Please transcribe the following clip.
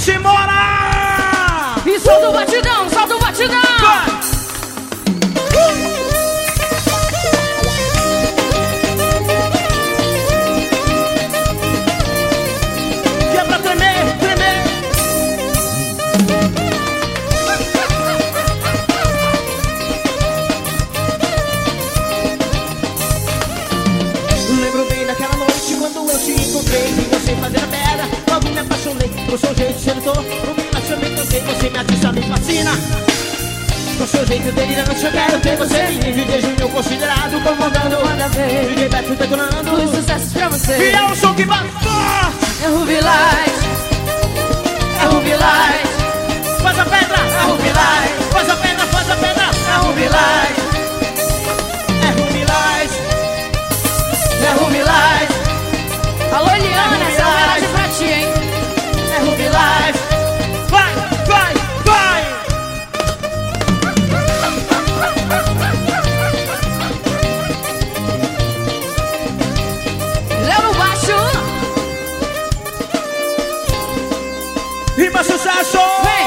simbora! E solta o batidão, solta o batidão. Que é pra tremer, tremer. Lembro bem daquela noite quando eu te encontrei e você fazendo pedra. Logo me apaixonei por seu jeito sedutor. Não me apaixonei, toquei, você me atiça, me fascina. Com seu jeito delirante eu quero ter você livre. Desde o meu considerado comandando. Manda ver. DJ Beto detonando. Os sucessos pra você. E é um som que bate forte. É Ruby Light. É Ruby Light. Faz a pedra, é Ruby Light. Faz a pedra, faz a pedra, é Ruby Light. É Ruby Light. É Ruby Light. Alô, Eliana, essa é uma homenagem pra ti, hein? É Ruby Light. Vai, vai, vai. Léo no baixo. Rima sucesso. Vem.